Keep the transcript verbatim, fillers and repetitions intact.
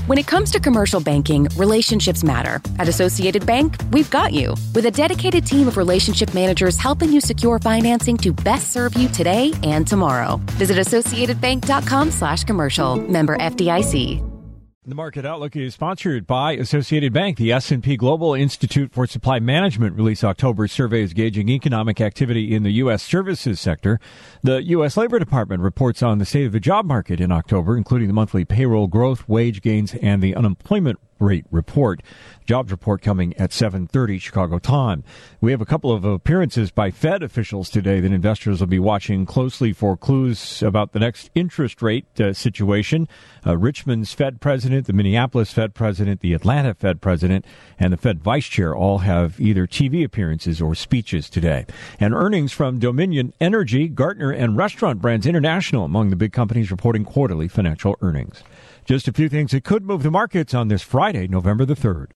When it comes to commercial banking, relationships matter. At Associated Bank, we've got you. With a dedicated team of relationship managers helping you secure financing to best serve you today and tomorrow. Visit associatedbank.com slash commercial. Member F D I C. The Market Outlook is sponsored by Associated Bank. The S and P Global Institute for Supply Management released October's surveys gauging economic activity in the U S services sector. The U S Labor Department reports on the state of the job market in October, including the monthly payroll growth, wage gains, and the unemployment rate report. Jobs report coming at seven thirty Chicago time. We have a couple of appearances by Fed officials today that investors will be watching closely for clues about the next interest rate uh, situation. Uh, Richmond's Fed president, the Minneapolis Fed president, the Atlanta Fed president, and the Fed vice chair all have either T V appearances or speeches today. And earnings from Dominion Energy, Gartner, and Restaurant Brands International among the big companies reporting quarterly financial earnings. Just a few things that could move the markets on this Friday, November the third.